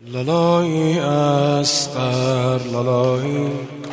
لالایی اصغر لالایی،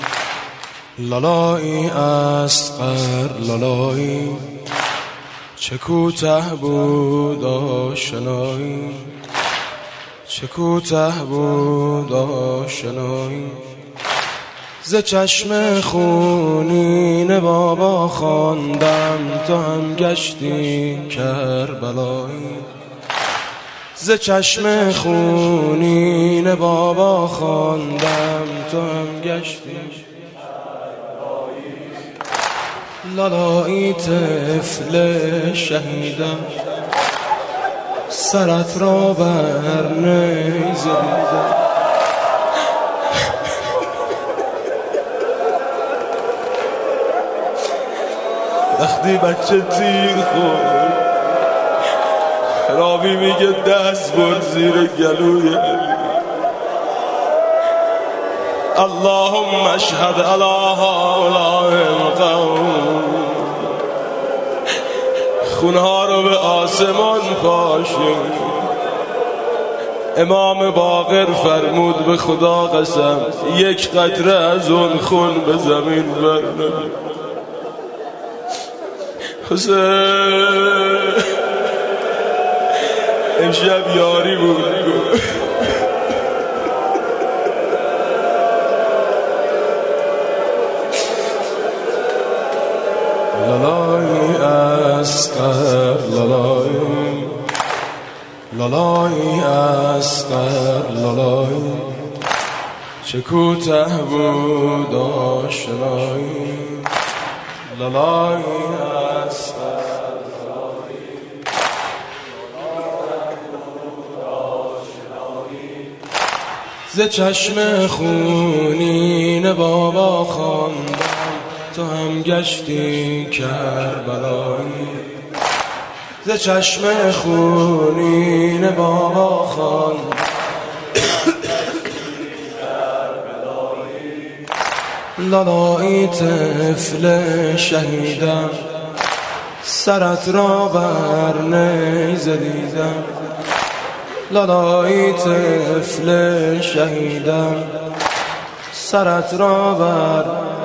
لالایی اصغر لالایی، چه کوته بود آشنایی، چه کوته بود آشنایی. ز چشم خونین بابا خواندم تو هم گشتی کربلایی. ز چشم خونین بابا خواندم تو هم گشتی لالایی. طفل شهیدم سرت را بر نیزه دیدم. وقتی بچه تیر خورد راوی میگه دست بر زیر گلوی علی. اللهم اشهد علی هؤلاء القوم. خونها رو به آسمان پاشید. امام باقر فرمود به خدا قسم یک قطره از اون خون به زمین بر نمی. حسین امشب یاری بود. لالایی اصغر لالایی، لالایی اصغر لالایی، چه کوته بود آشنایی. لالایی اصغر ز چشم خونین بابا خواندم تو هم گشتی کربلایی. ز چشم خونین بابا خواندم لالایی. طفل شهیدم سرت را بر نیزه دیدم. لالایی طفل شهیدم سرت را بر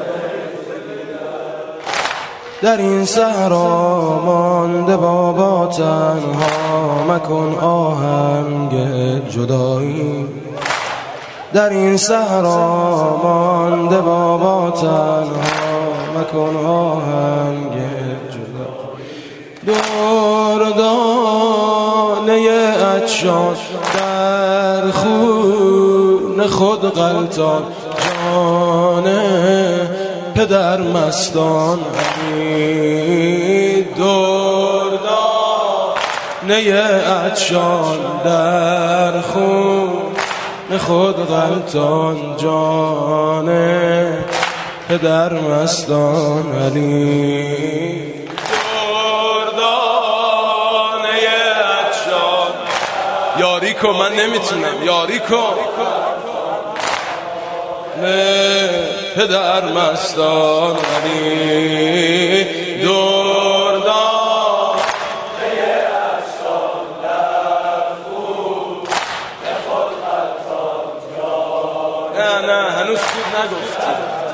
در این صحرا مانده بابا تنها مکن آهنگ جدایی. در این صحرا مانده بابا تنها مکن آهنگ جدایی. دردانه عطشان در خون خود غلطان، جان پدر مستان علی. دردانه عطشان در خون خود غلطان، جان پدر مستان علی. یاری کن من نمیتونم، یاری کن پدر مستان علی. دردانه عطشان در خون خود غلطان، نه هنوز خوب نگفتی.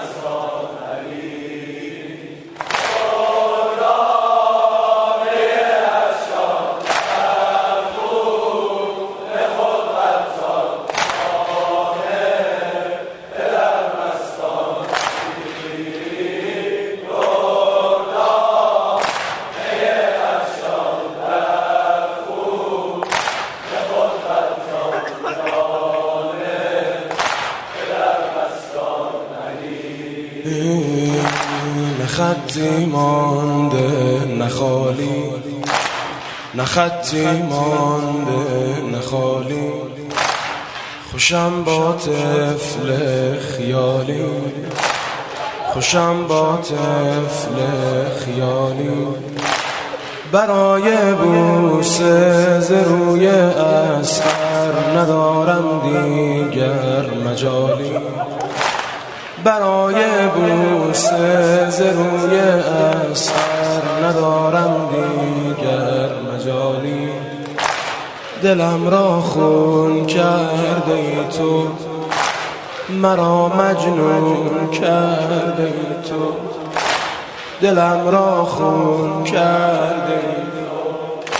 نه خطی مانده نه خالی، نه خطی مانده نه خالی. خوشم با طفل خیالی، خوشم با طفل خیالی. برای بوسه ز روی اصغر ندارم دیگر مجالی. برای بوسه ز روی اصغر ندارم دیگر مجالی. دلم را خون کرده ای تو، مرا مجنون کرده ای تو، دلم را خون کرده ای تو،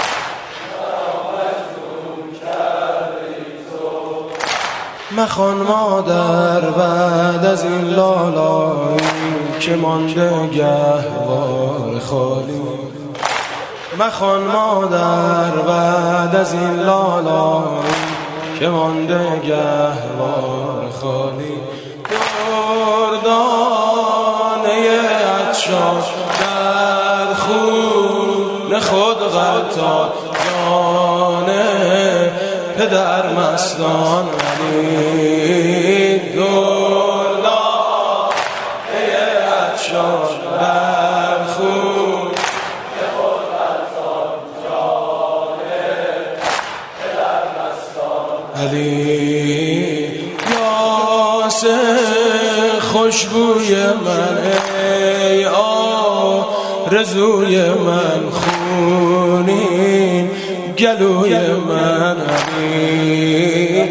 مخوان مادر بعد از این لالایی که مانده گهوار خالی، مخوان مادر بعد از این لالایی که مانده گهوار خالی، دردانه عطشان در خون خود غلطان، جان پدر مستان علی، دردانه عطشان در خون خود غلطان، جان پدر مستان علی، یاسر خوشبوی من ای آرزوی من، خونین گلوی من علی،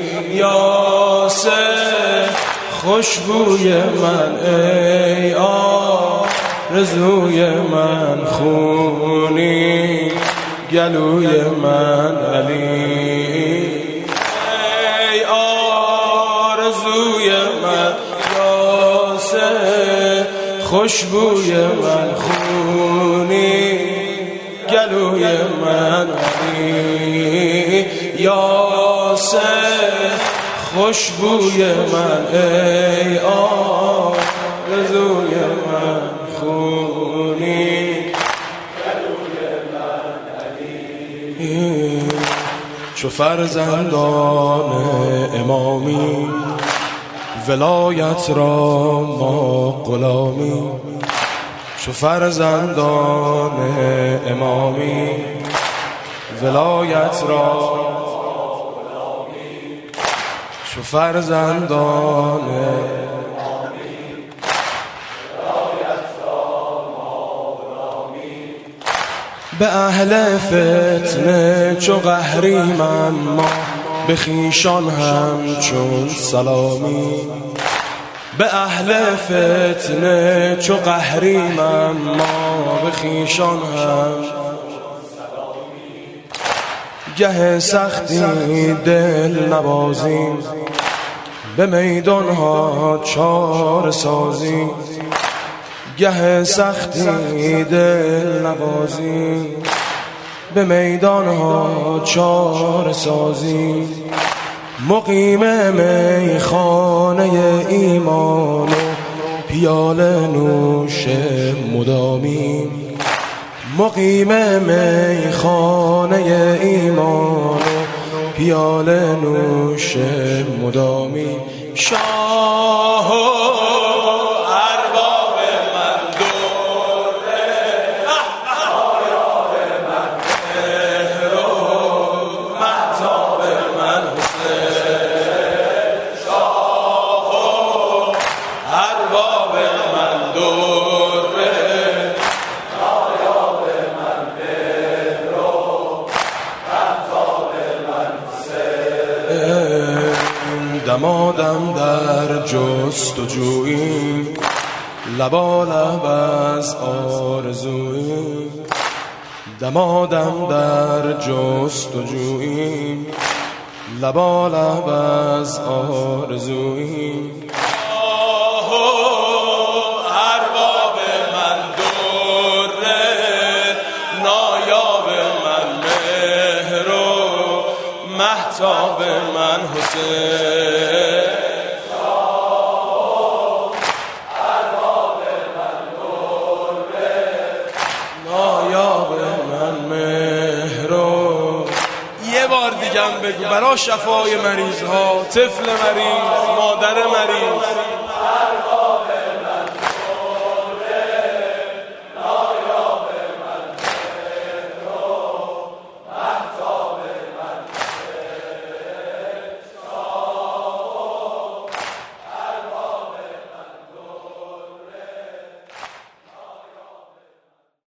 یاسر خوشبوی من ای آرزوی من، خونین گلوی من علی، ای آرزوی من یاسر خوشبوی من، خونی گلوی من علی، یاسر خوشبوی من ای آرزوی من، خونی گلوی من علی، چو فرزندان امامی ولایت را ما غلامی، چو فرزندان امامی ولایت را غلامی، چو فرزندان امامی ولایت را ما غلامی، به اهل فتنه چو قهریم اما به خویشان همچون سلامی، به اهل فتنه چو قهریم اما به خویشان همچون سلامی، گه سختی دل نبازیم به میدانها چاره سازیم، گه سختی دل نبازیم به میدانها چاره سازیم، مقیم میخانه ایمان و پیاله نوش مدامیم، مقیم میخانه ایمان و پیاله نوش مدامیم، شاه دمادم در جستجویی لبالب از آرزویی، دمادم در جستجویی لبالب از آرزویی، ارباب من دره نایاب من مهر و مهتاب من حسین، ارباب من دره نایاب من مهر و یه بار دیگه بگو برای شفای مریض ها، طفل مریض، مادر مریض،